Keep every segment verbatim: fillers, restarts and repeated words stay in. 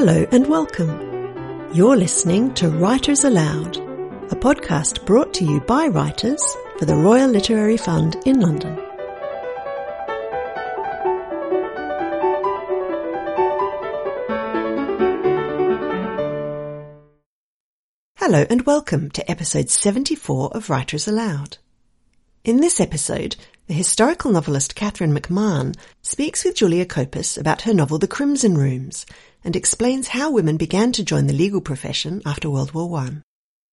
Hello and welcome. You're listening to Writers Aloud, a podcast brought to you by writers for the Royal Literary Fund in London. Hello and welcome to episode seventy-four of Writers Aloud. In this episode, the historical novelist Catherine McMahon speaks with Julia Copus about her novel The Crimson Rooms and explains how women began to join the legal profession after World War One.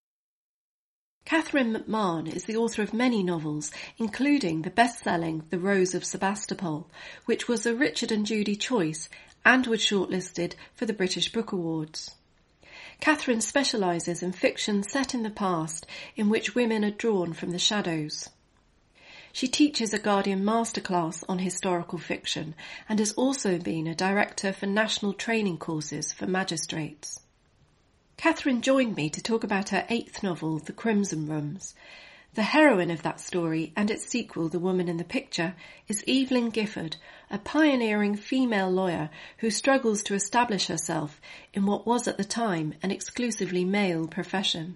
Catherine McMahon is the author of many novels, including the best-selling The Rose of Sebastopol, which was a Richard and Judy choice and was shortlisted for the British Book Awards. Catherine specialises in fiction set in the past in which women are drawn from the shadows. She teaches a Guardian Masterclass on historical fiction and has also been a director for national training courses for magistrates. Catherine joined me to talk about her eighth novel, The Crimson Rooms. The heroine of that story and its sequel, The Woman in the Picture, is Evelyn Gifford, a pioneering female lawyer who struggles to establish herself in what was at the time an exclusively male profession.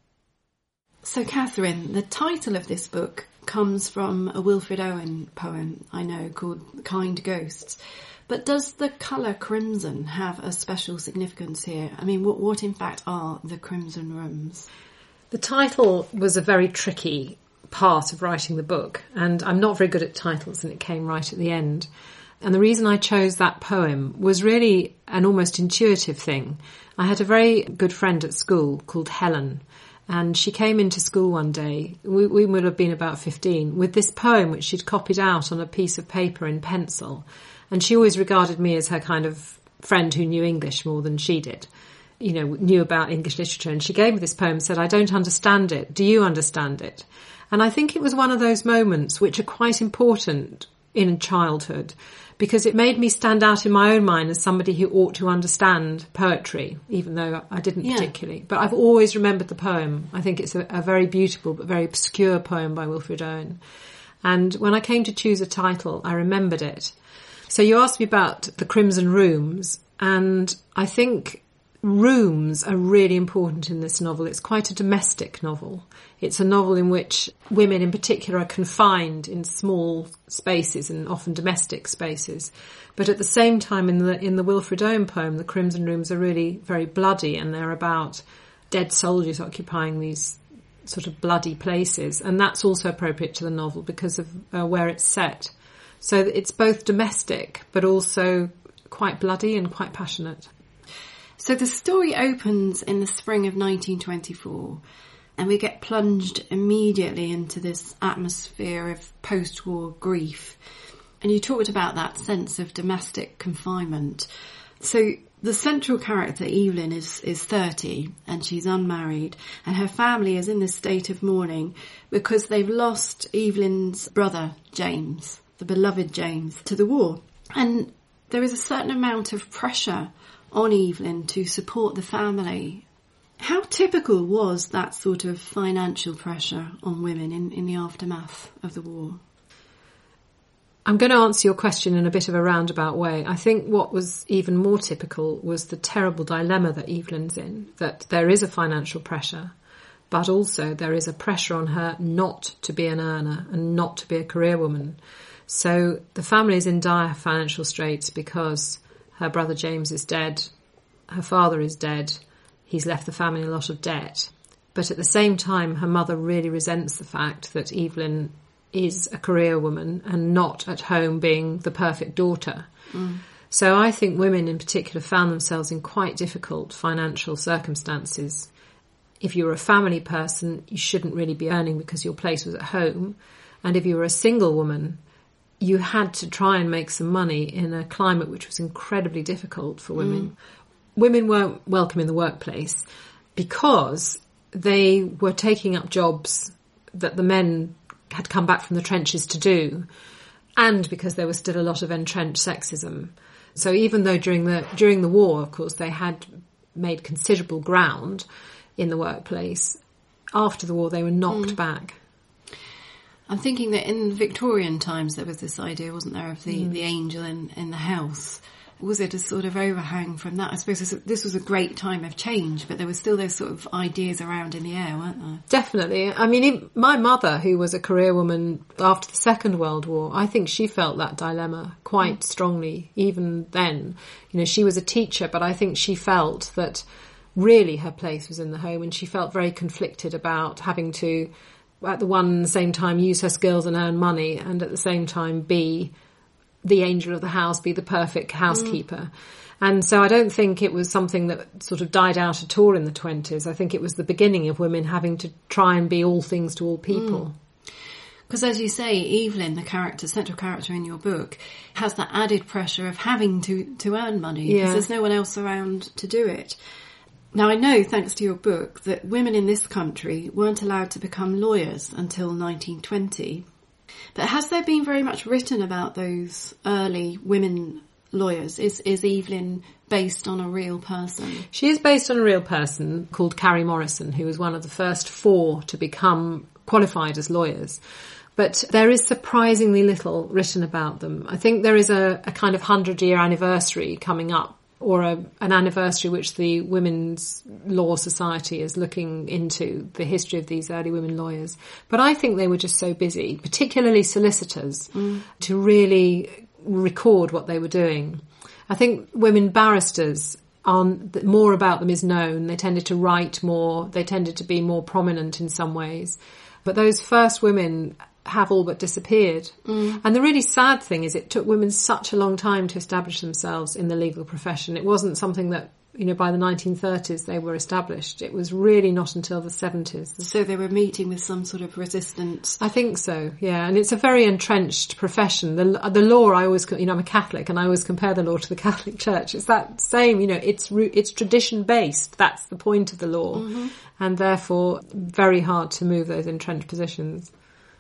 So Catherine, the title of this book comes from a Wilfred Owen poem I know called Kind Ghosts. But does the colour crimson have a special significance here? I mean, what, what in fact are the Crimson Rooms? The title was a very tricky part of writing the book, and I'm not very good at titles, and it came right at the end. And the reason I chose that poem was really an almost intuitive thing. I had a very good friend at school called Helen, and she came into school one day, we, we would have been about fifteen, with this poem which she'd copied out on a piece of paper in pencil. And she always regarded me as her kind of friend who knew English more than she did, you know, knew about English literature. And she gave me this poem and said, I don't understand it. Do you understand it? And I think it was one of those moments which are quite important in childhood, because it made me stand out in my own mind as somebody who ought to understand poetry, even though I didn't yeah. particularly. But I've always remembered the poem. I think it's a, a very beautiful but very obscure poem by Wilfred Owen. And when I came to choose a title, I remembered it. So you asked me about the Crimson Rooms, and I think rooms are really important in this novel. It's quite a domestic novel. It's a novel in which women in particular are confined in small spaces and often domestic spaces. But at the same time, in the in the Wilfred Owen poem, the Crimson Rooms are really very bloody, and they're about dead soldiers occupying these sort of bloody places. And that's also appropriate to the novel because of uh, where it's set. So it's both domestic, but also quite bloody and quite passionate. So the story opens in the spring of nineteen twenty-four, and we get plunged immediately into this atmosphere of post-war grief. And you talked about that sense of domestic confinement. So the central character, Evelyn, is, is thirty, and she's unmarried, and her family is in this state of mourning because they've lost Evelyn's brother, James, the beloved James, to the war. And there is a certain amount of pressure on Evelyn to support the family. How typical was that sort of financial pressure on women in, in the aftermath of the war? I'm going to answer your question in a bit of a roundabout way. I think what was even more typical was the terrible dilemma that Evelyn's in, that there is a financial pressure, but also there is a pressure on her not to be an earner and not to be a career woman. So the family is in dire financial straits because her brother James is dead, her father is dead, he's left the family a lot of debt. But at the same time, her mother really resents the fact that Evelyn is a career woman and not at home being the perfect daughter. Mm. So I think women in particular found themselves in quite difficult financial circumstances. If you were a family person, you shouldn't really be earning because your place was at home. And if you were a single woman, you had to try and make some money in a climate which was incredibly difficult for women. Mm. Women weren't welcome in the workplace because they were taking up jobs that the men had come back from the trenches to do, and because there was still a lot of entrenched sexism. So even though during the during the war, of course, they had made considerable ground in the workplace, after the war they were knocked mm. back. I'm thinking that in Victorian times there was this idea, wasn't there, of the, mm. the angel in, in the house. was it a sort of overhang from that? I suppose this, this was a great time of change, but there were still those sort of ideas around in the air, weren't there? Definitely. I mean, even my mother, who was a career woman after the Second World War, I think she felt that dilemma quite mm. strongly, even then. You know, she was a teacher, but I think she felt that really her place was in the home, and she felt very conflicted about having to, at the one and the same time, use her skills and earn money, and at the same time be the angel of the house, be the perfect housekeeper. Mm. And so I don't think it was something that sort of died out at all in the twenties. I think it was the beginning of women having to try and be all things to all people. Because mm. as you say, Evelyn, the character, central character in your book, has that added pressure of having to, to earn money, because yeah. there's no one else around to do it. Now, I know, thanks to your book, that women in this country weren't allowed to become lawyers until nineteen twenty. But has there been very much written about those early women lawyers? Is is Evelyn based on a real person? She is based on a real person called Carrie Morrison, who was one of the first four to become qualified as lawyers. But there is surprisingly little written about them. I think there is a, a kind of hundred-year anniversary coming up, or a, an anniversary which the Women's Law Society is looking into the history of these early women lawyers. But I think they were just so busy, particularly solicitors, mm. to really record what they were doing. I think women barristers, aren't, more about them is known. They tended to write more. They tended to be more prominent in some ways. But those first women have all but disappeared. Mm. And the really sad thing is it took women such a long time to establish themselves in the legal profession. It wasn't something that, you know, by the nineteen thirties they were established. It was really not until the seventies. So they were meeting with some sort of resistance. I think so, yeah. And it's a very entrenched profession. The, the law, I always, you know, I'm a Catholic and I always compare the law to the Catholic Church. It's that same, you know, it's, it's tradition based. That's the point of the law. Mm-hmm. And therefore very hard to move those entrenched positions.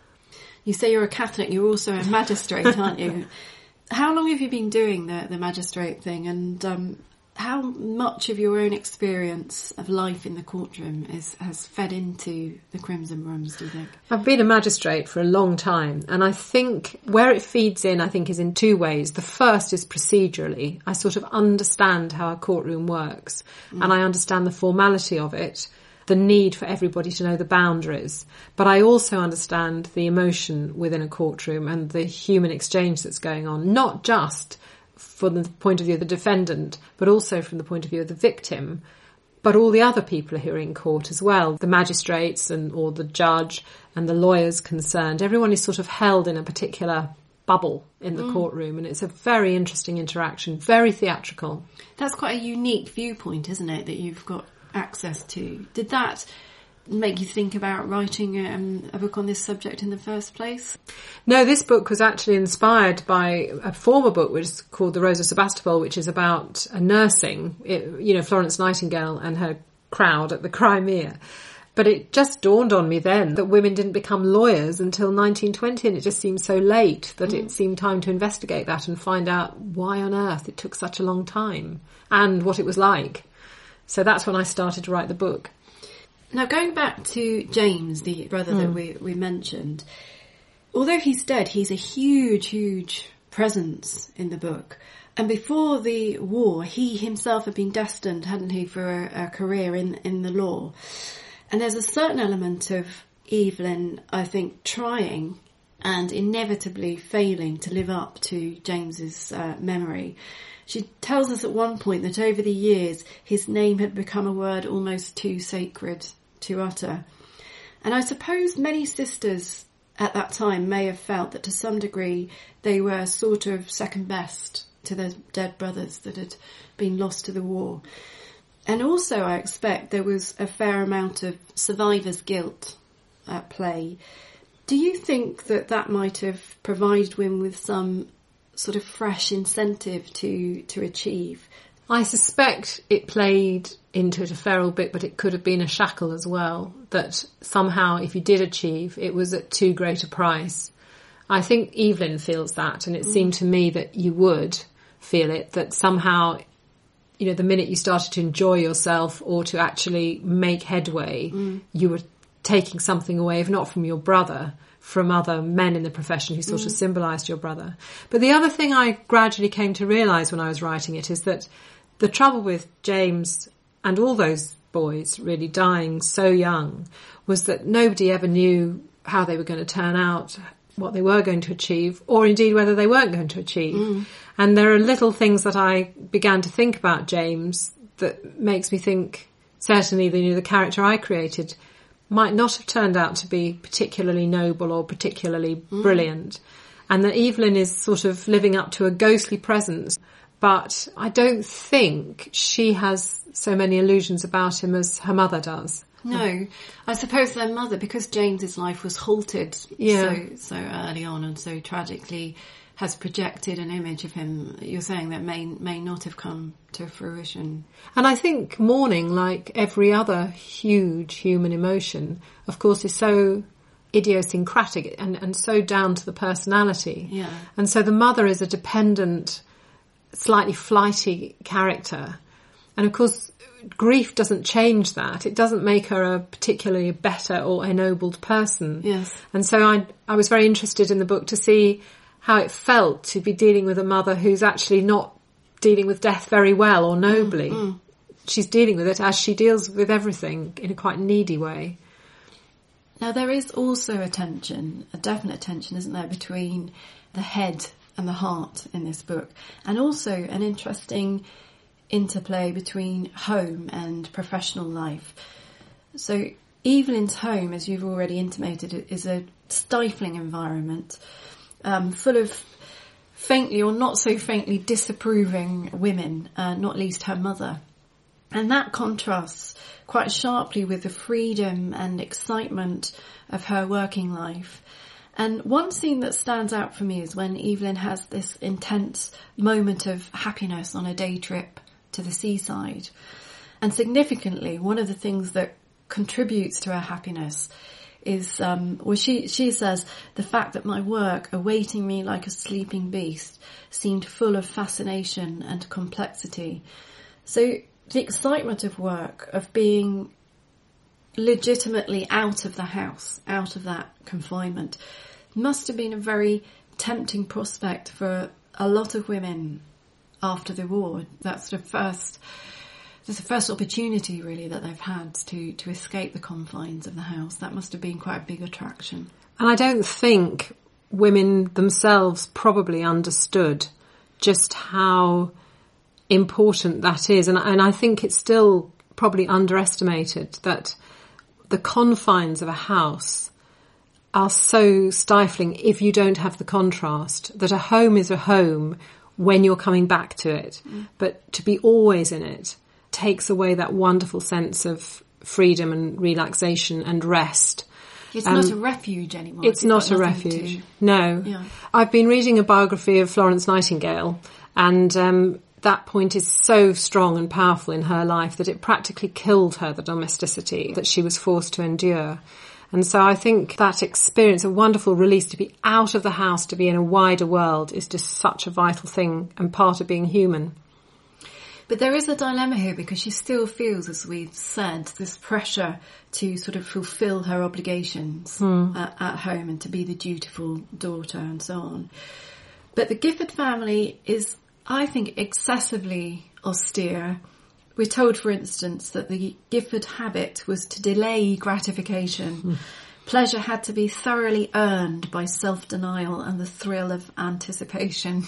You say you're a Catholic, you're also a magistrate, aren't you? How long have you been doing the, the magistrate thing, and um, how much of your own experience of life in the courtroom is, has fed into the Crimson Rooms, do you think? I've been a magistrate for a long time, and I think where it feeds in, I think, is in two ways. The first is procedurally. I sort of understand how a courtroom works, mm. and I understand the formality of it, the need for everybody to know the boundaries. But I also understand the emotion within a courtroom and the human exchange that's going on, not just from the point of view of the defendant, but also from the point of view of the victim, but all the other people who are in court as well, the magistrates and or the judge and the lawyers concerned. Everyone is sort of held in a particular bubble in the mm. courtroom, and it's a very interesting interaction, very theatrical. That's quite a unique viewpoint, isn't it, that you've got access to. Did that make you think about writing um, a book on this subject in the first place? No, this book was actually inspired by a former book which is called The Rose of Sebastopol, which is about a nursing, it, you know, Florence Nightingale and her crowd at the Crimea. But it just dawned on me then that women didn't become lawyers until nineteen twenty, and it just seemed so late that mm. it seemed time to investigate that and find out why on earth it took such a long time and what it was like. So that's when I started to write the book. Now, going back to James, the brother mm. that we, we mentioned, although he's dead, he's a huge, huge presence in the book. And before the war, he himself had been destined, hadn't he, for a, a career in, in the law. And there's a certain element of Evelyn, I think, trying and inevitably failing to live up to James's uh, memory. She tells us at one point that over the years his name had become a word almost too sacred to utter. And I suppose many sisters at that time may have felt that to some degree they were sort of second best to their dead brothers that had been lost to the war. And also I expect there was a fair amount of survivor's guilt at play. Do you think that that might have provided women with some sort of fresh incentive to to achieve? I suspect it played into it a fair old bit, but it could have been a shackle as well, that somehow if you did achieve, it was at too great a price. I think Evelyn feels that, and it mm. seemed to me that you would feel it, that somehow, you know, the minute you started to enjoy yourself or to actually make headway, mm. you were taking something away, if not from your brother, from other men in the profession who sort mm. of symbolised your brother. But the other thing I gradually came to realise when I was writing it is that the trouble with James and all those boys really dying so young was that nobody ever knew how they were going to turn out, what they were going to achieve, or indeed whether they weren't going to achieve. Mm. And there are little things that I began to think about James that makes me think, certainly the, you know, the character I created might not have turned out to be particularly noble or particularly mm. brilliant. And that Evelyn is sort of living up to a ghostly presence. But I don't think she has so many illusions about him as her mother does. No, I suppose their mother, because James's life was halted yeah. so so early on and so tragically, has projected an image of him, you're saying, that may may not have come to fruition. And I think mourning, like every other huge human emotion, of course, is so idiosyncratic and, and so down to the personality. Yeah. And so the mother is a dependent, slightly flighty character. And of course, grief doesn't change that. It doesn't make her a particularly better or ennobled person. Yes. And so I, I was very interested in the book to see how it felt to be dealing with a mother who's actually not dealing with death very well or nobly. Mm, mm. She's dealing with it as she deals with everything in a quite needy way. Now, there is also a tension, a definite tension, isn't there, between the head and the heart in this book, and also an interesting interplay between home and professional life. So Evelyn's home, as you've already intimated, is a stifling environment, um, full of faintly or not so faintly disapproving women, uh, not least her mother. And that contrasts quite sharply with the freedom and excitement of her working life. And one scene that stands out for me is when Evelyn has this intense moment of happiness on a day trip to the seaside. And significantly, one of the things that contributes to her happiness is, um, well, she, she says, the fact that my work, awaiting me like a sleeping beast, seemed full of fascination and complexity. So the excitement of work, of being legitimately out of the house, out of that confinement, must have been a very tempting prospect for a lot of women after the war. That's the first, that's the first opportunity really that they've had to, to escape the confines of the house. That must have been quite a big attraction. And I don't think women themselves probably understood just how important that is. And, and I think it's still probably underestimated that the confines of a house are so stifling if you don't have the contrast, that a home is a home when you're coming back to it. Mm. But to be always in it takes away that wonderful sense of freedom and relaxation and rest. It's um, not a refuge anymore. It's not a refuge. To... No. Yeah. I've been reading a biography of Florence Nightingale, and um, that point is so strong and powerful in her life that it practically killed her, the domesticity that she was forced to endure. And so I think that experience, a wonderful release, to be out of the house, to be in a wider world, is just such a vital thing and part of being human. But there is a dilemma here, because she still feels, as we've said, this pressure to sort of fulfil her obligations mm. at, at home and to be the dutiful daughter and so on. But the Gifford family is, I think, excessively austere. We're told, for instance, that the Gifford habit was to delay gratification. Mm. Pleasure had to be thoroughly earned by self-denial and the thrill of anticipation.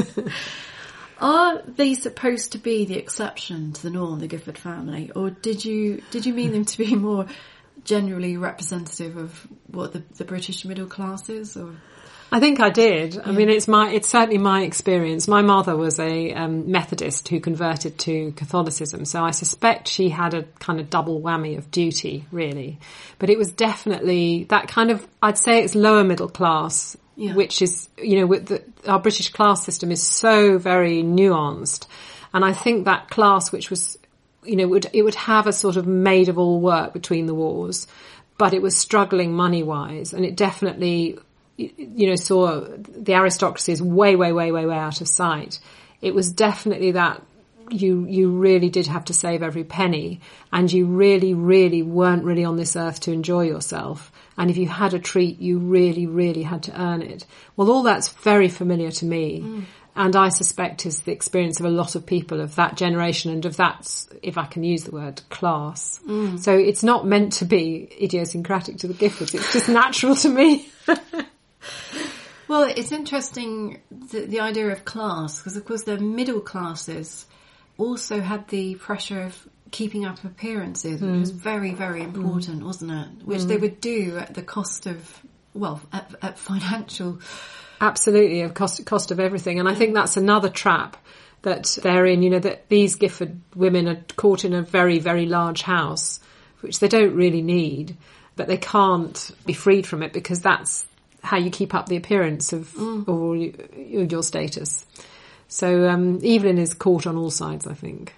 Are they supposed to be the exception to the norm, the Gifford family, or did you did you mean them to be more generally representative of what the, the British middle class is? Or? I think I did. I yeah. mean, it's my, it's certainly my experience. My mother was a um, Methodist who converted to Catholicism, so I suspect she had a kind of double whammy of duty, really. But it was definitely that kind of, I'd say it's lower middle class, yeah. which is, you know, with the, our British class system is so very nuanced. And I think that class, which was, you know, would, it would have a sort of maid of all work between the wars, but it was struggling money-wise, and it definitely, you know, saw the aristocracy is way, way, way, way, way out of sight. It was definitely that you you really did have to save every penny, and you really, really weren't really on this earth to enjoy yourself. And if you had a treat, you really, really had to earn it. Well, all that's very familiar to me. Mm. And I suspect is the experience of a lot of people of that generation and of that, if I can use the word, class. Mm. So it's not meant to be idiosyncratic to the Giffords. It's just natural to me. Well, it's interesting, the, the idea of class, because of course the middle classes also had the pressure of keeping up appearances, which mm. was very, very important, mm. wasn't it? Which mm. they would do at the cost of, well, at, at financial... Absolutely, of cost, cost of everything. And I think that's another trap that they're in, you know, that these Gifford women are caught in a very, very large house, which they don't really need, but they can't be freed from it because that's how you keep up the appearance of, mm. of all you, your status. So um, Evelyn is caught on all sides, I think.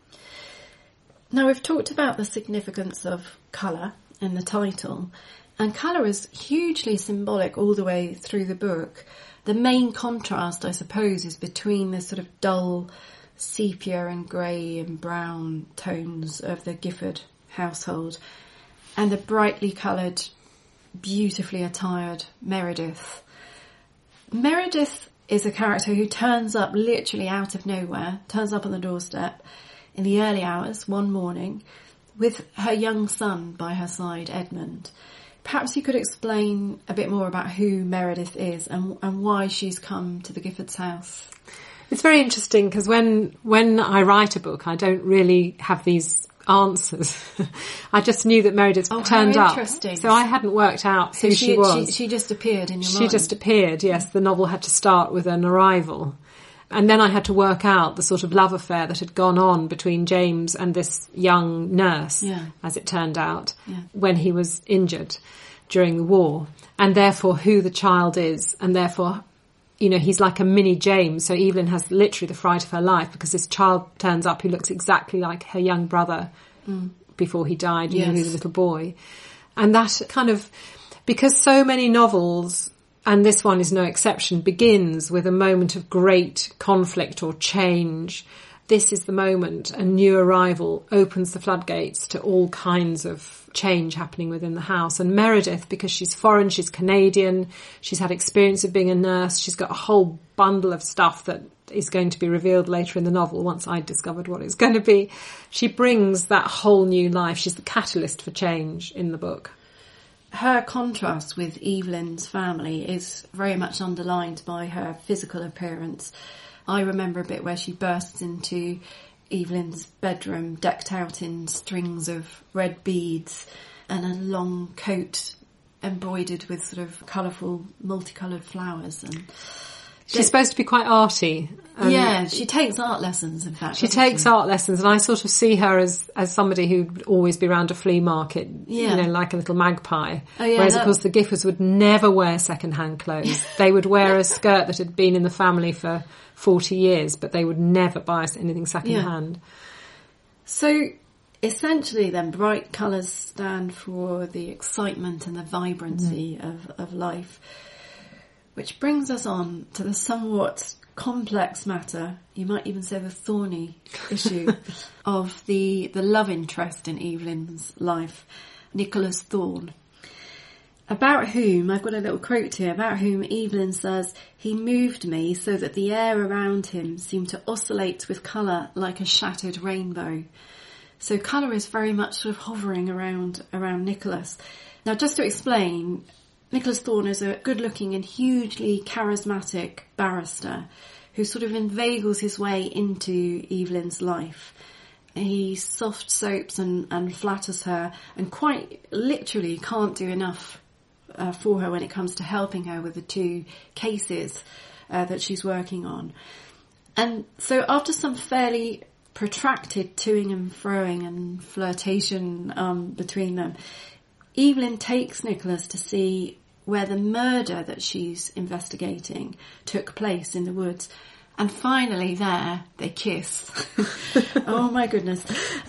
Now, we've talked about the significance of colour in the title, and colour is hugely symbolic all the way through the book. The main contrast, I suppose, is between the sort of dull sepia and grey and brown tones of the Gifford household and the brightly coloured, beautifully attired Meredith. Meredith is a character who turns up literally out of nowhere, turns up on the doorstep in the early hours one morning with her young son by her side, Edmund. Perhaps you could explain a bit more about who Meredith is and, and why she's come to the Giffords' house. It's very interesting because when when I write a book, I don't really have these answers. I just knew that Meredith oh, turned how up. Interesting. So I hadn't worked out so who she, she was. She, she just appeared in your she mind. She just appeared, yes. The novel had to start with an arrival. And then I had to work out the sort of love affair that had gone on between James and this young nurse, yeah. as it turned out, yeah. when he was injured during the war, and therefore who the child is, and therefore, you know, he's like a mini James. So Evelyn has literally the fright of her life because this child turns up who looks exactly like her young brother mm. before he died, you yes. know, he was a little boy. And that kind of, because so many novels, and this one is no exception, begins with a moment of great conflict or change. This is the moment a new arrival opens the floodgates to all kinds of change happening within the house. And Meredith, because she's foreign, she's Canadian, she's had experience of being a nurse, she's got a whole bundle of stuff that is going to be revealed later in the novel once I discovered what it's going to be. She brings that whole new life. She's the catalyst for change in the book. Her contrast with Evelyn's family is very much underlined by her physical appearance. I remember a bit where she bursts into Evelyn's bedroom decked out in strings of red beads and a long coat embroidered with sort of colourful, multicoloured flowers. And she's supposed to be quite arty. Um, yeah, she takes art lessons, in fact. She takes she? art lessons, and I sort of see her as, as somebody who'd always be around a flea market, yeah. you know, like a little magpie. Oh, yeah, Whereas, that... of course, the Giffords would never wear second-hand clothes. They would wear a skirt that had been in the family for forty years, but they would never buy us anything second-hand. Yeah. So, essentially then, bright colours stand for the excitement and the vibrancy mm. of, of life. Which brings us on to the somewhat complex matter, you might even say the thorny issue, of the, the love interest in Evelyn's life, Nicholas Thorne. About whom, I've got a little quote here, about whom Evelyn says, "He moved me so that the air around him seemed to oscillate with colour like a shattered rainbow." So colour is very much sort of hovering around, around Nicholas. Now, just to explain, Nicholas Thorne is a good-looking and hugely charismatic barrister who sort of inveigles his way into Evelyn's life. He soft soaps and, and flatters her and quite literally can't do enough uh, for her when it comes to helping her with the two cases uh, that she's working on. And so after some fairly protracted toing and froing and flirtation um, between them, Evelyn takes Nicholas to see where the murder that she's investigating took place in the woods. And finally there, they kiss. Oh my goodness.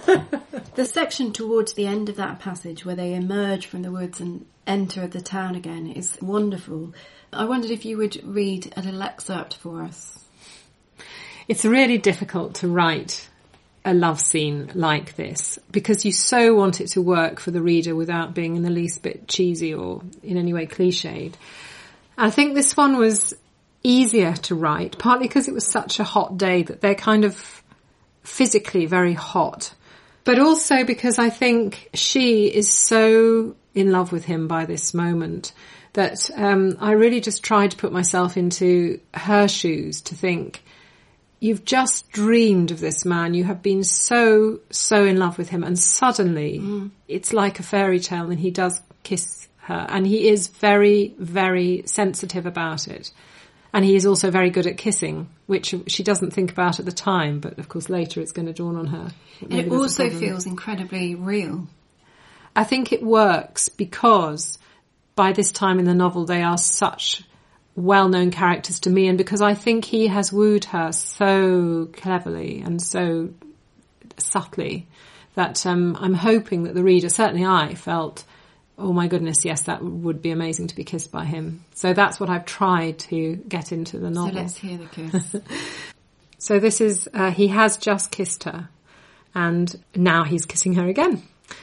The section towards the end of that passage where they emerge from the woods and enter the town again is wonderful. I wondered if you would read a little excerpt for us. It's really difficult to write a love scene like this, because you so want it to work for the reader without being in the least bit cheesy or in any way cliched. I think this one was easier to write, partly because it was such a hot day that they're kind of physically very hot, but also because I think she is so in love with him by this moment that um, I really just tried to put myself into her shoes to think, you've just dreamed of this man, you have been so, so in love with him, and suddenly mm. it's like a fairy tale and he does kiss her, and he is very, very sensitive about it. And he is also very good at kissing, which she doesn't think about at the time, but of course later it's going to dawn on her. And it also feels incredibly real. I think it works because by this time in the novel they are such well-known characters to me, and because I think he has wooed her so cleverly and so subtly that um, I'm hoping that the reader, certainly I, felt, oh my goodness, yes, that would be amazing to be kissed by him. So that's what I've tried to get into the novel. So let's hear the kiss. So this is, uh, he has just kissed her, and now he's kissing her again.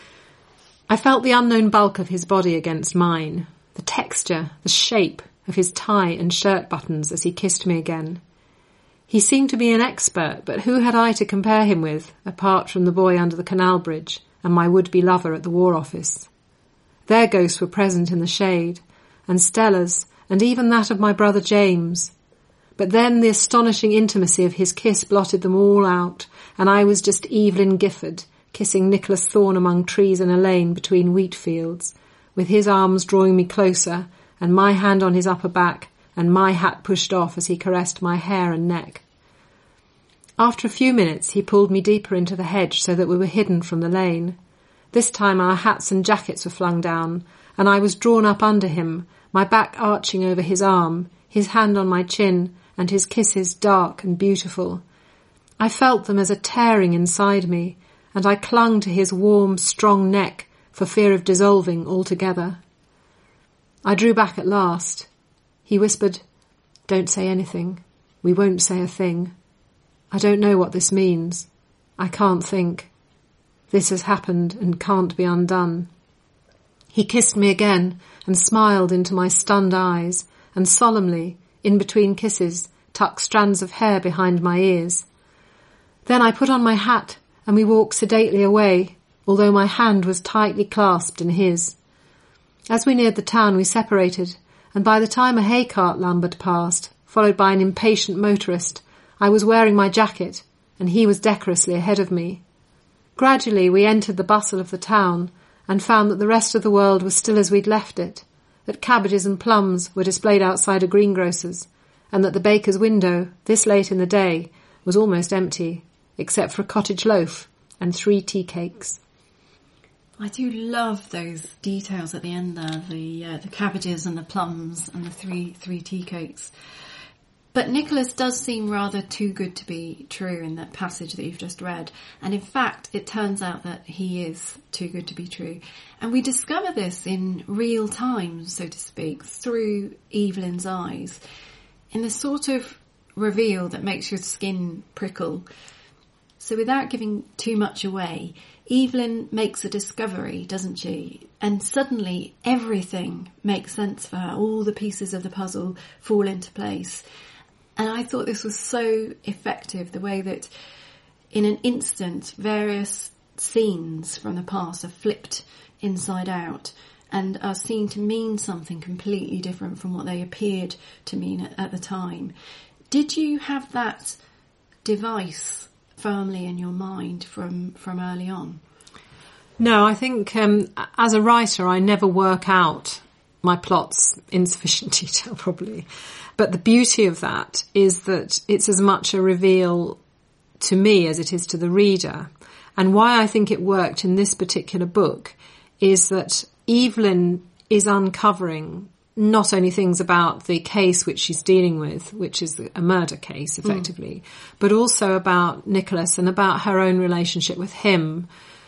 I felt the unknown bulk of his body against mine, the texture, the shape of his tie and shirt buttons as he kissed me again. He seemed to be an expert, but who had I to compare him with, apart from the boy under the canal bridge and my would-be lover at the War Office? Their ghosts were present in the shade, and Stella's, and even that of my brother James. But then the astonishing intimacy of his kiss blotted them all out, and I was just Evelyn Gifford, kissing Nicholas Thorne among trees in a lane between wheat fields, with his arms drawing me closer, and my hand on his upper back, and my hat pushed off as he caressed my hair and neck. After a few minutes he pulled me deeper into the hedge so that we were hidden from the lane. This time our hats and jackets were flung down, and I was drawn up under him, my back arching over his arm, his hand on my chin, and his kisses dark and beautiful. I felt them as a tearing inside me, and I clung to his warm, strong neck for fear of dissolving altogether. I drew back at last. He whispered, "Don't say anything. We won't say a thing. I don't know what this means. I can't think. This has happened and can't be undone." He kissed me again and smiled into my stunned eyes, and solemnly, in between kisses, tucked strands of hair behind my ears. Then I put on my hat and we walked sedately away, although my hand was tightly clasped in his. As we neared the town we separated, and by the time a hay cart lumbered past, followed by an impatient motorist, I was wearing my jacket, and he was decorously ahead of me. Gradually we entered the bustle of the town, and found that the rest of the world was still as we'd left it, that cabbages and plums were displayed outside a greengrocer's, and that the baker's window, this late in the day, was almost empty, except for a cottage loaf and three tea cakes. I do love those details at the end there, the uh, the cabbages and the plums and the three three tea cakes. But Nicholas does seem rather too good to be true in that passage that you've just read. And in fact, it turns out that he is too good to be true. And we discover this in real time, so to speak, through Evelyn's eyes, in the sort of reveal that makes your skin prickle. So without giving too much away, Evelyn makes a discovery, doesn't she? And suddenly everything makes sense for her. All the pieces of the puzzle fall into place. And I thought this was so effective, the way that in an instant various scenes from the past are flipped inside out and are seen to mean something completely different from what they appeared to mean at, at the time. Did you have that device firmly in your mind from, from early on? No, I think um, as a writer I never work out my plots in sufficient detail probably. But the beauty of that is that it's as much a reveal to me as it is to the reader. And why I think it worked in this particular book is that Evelyn is uncovering not only things about the case which she's dealing with, which is a murder case effectively, mm. but also about Nicholas and about her own relationship with him,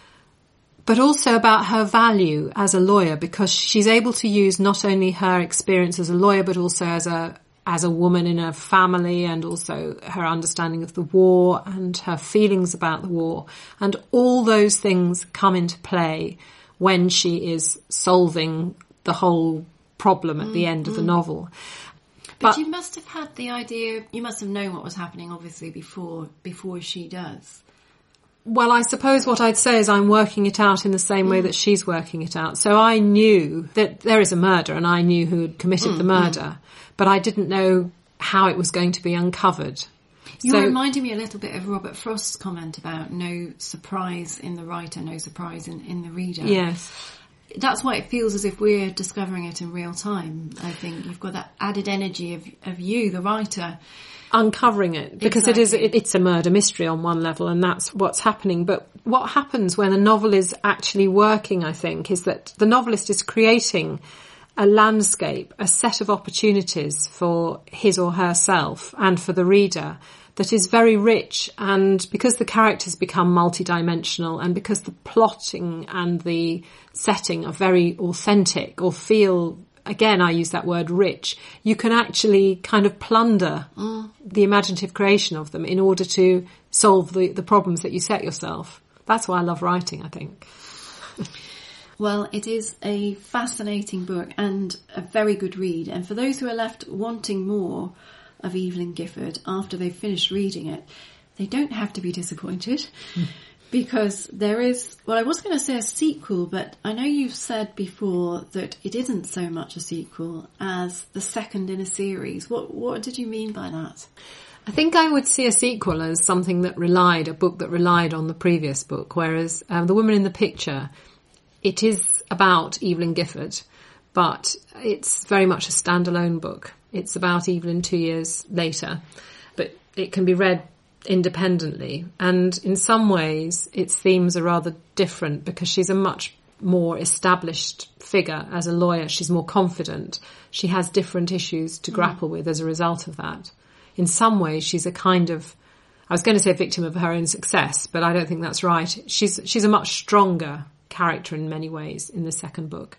but also about her value as a lawyer, because she's able to use not only her experience as a lawyer, but also as a as a woman in a family, and also her understanding of the war and her feelings about the war. And all those things come into play when she is solving the whole problem at mm, the end of mm. the novel. But, but you must have had the idea, you must have known what was happening, obviously, before before she does. Well, I suppose what I'd say is I'm working it out in the same way mm. that she's working it out. So I knew that there is a murder, and I knew who had committed mm, the murder, mm. but I didn't know how it was going to be uncovered. You're so, reminding me a little bit of Robert Frost's comment about no surprise in the writer, no surprise in, in the reader. Yes. That's why it feels as if we're discovering it in real time. I think you've got that added energy of, of you, the writer, uncovering it, because exactly. it is it, it's a murder mystery on one level, and that's what's happening. But what happens when a novel is actually working, I think, is that the novelist is creating a landscape, a set of opportunities for his or herself and for the reader that is very rich. And because the characters become multidimensional, and because the plotting and the setting are very authentic, or feel, again, I use that word rich, you can actually kind of plunder mm. the imaginative creation of them in order to solve the, the problems that you set yourself. That's why I love writing, I think. Well, it is a fascinating book and a very good read. And for those who are left wanting more of Evelyn Gifford after they've finished reading it, they don't have to be disappointed. Mm. Because there is, well, I was going to say a sequel, but I know you've said before that it isn't so much a sequel as the second in a series. What what did you mean by that? I think I would see a sequel as something that relied, a book that relied on the previous book, whereas um, The Woman in the Picture, it is about Evelyn Gifford, but it's very much a standalone book. It's about Evelyn two years later, but it can be read independently, and in some ways its themes are rather different because she's a much more established figure as a lawyer. She's more confident. She has different issues to mm. grapple with as a result of that. In some ways she's a kind of, I was going to say a victim of her own success, but I don't think that's right. She's she's a much stronger character in many ways in the second book.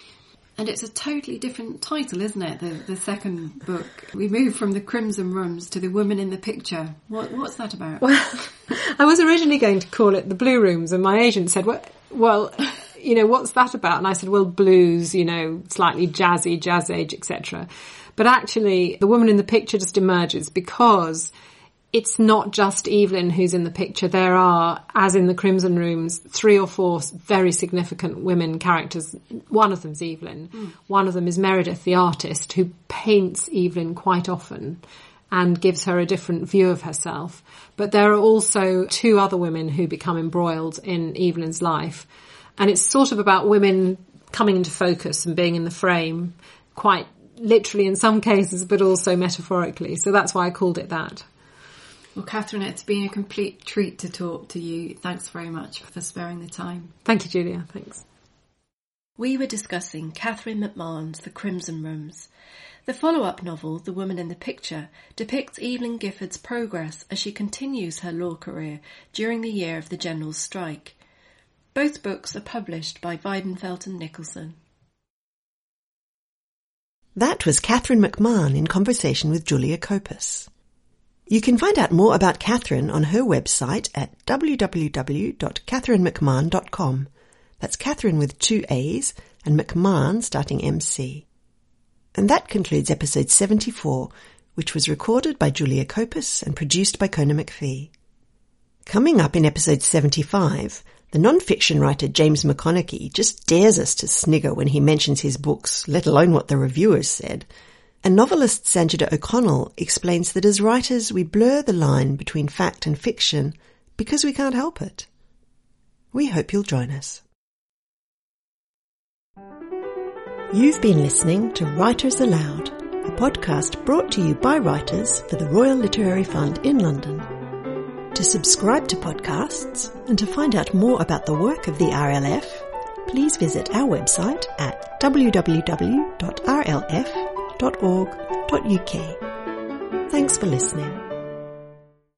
And it's a totally different title, isn't it? The the second book. We move from the Crimson Rooms to The Woman in the Picture. What what's that about? Well, I was originally going to call it The Blue Rooms, and my agent said, well, well, you know, what's that about? And I said, well, blues, you know, slightly jazzy, jazz age, et cetera. But actually, The Woman in the Picture just emerges because it's not just Evelyn who's in the picture. There are, as in the Crimson Rooms, three or four very significant women characters. One of them's Evelyn. Mm. One of them is Meredith, the artist, who paints Evelyn quite often and gives her a different view of herself. But there are also two other women who become embroiled in Evelyn's life. And it's sort of about women coming into focus and being in the frame, quite literally in some cases, but also metaphorically. So that's why I called it that. Well, Catherine, it's been a complete treat to talk to you. Thanks very much for sparing the time. Thank you, Julia. Thanks. We were discussing Catherine McMahon's The Crimson Rooms. The follow-up novel, The Woman in the Picture, depicts Evelyn Gifford's progress as she continues her law career during the year of the General Strike. Both books are published by Weidenfeld and Nicholson. That was Catherine McMahon in conversation with Julia Copus. You can find out more about Catherine on her website at w w w dot catherine mcmahon dot com. That's Catherine with two A's and McMahon starting M C. And that concludes episode seventy-four, which was recorded by Julia Copus and produced by Kona McPhee. Coming up in episode seventy-five, the non-fiction writer James McConaughey just dares us to snigger when he mentions his books, let alone what the reviewers said. And novelist Sanjida O'Connell explains that as writers we blur the line between fact and fiction because we can't help it. We hope you'll join us. You've been listening to Writers Aloud, a podcast brought to you by writers for the Royal Literary Fund in London. To subscribe to podcasts and to find out more about the work of the R L F, please visit our website at w w w dot r l f dot org dot u k. Thanks for listening.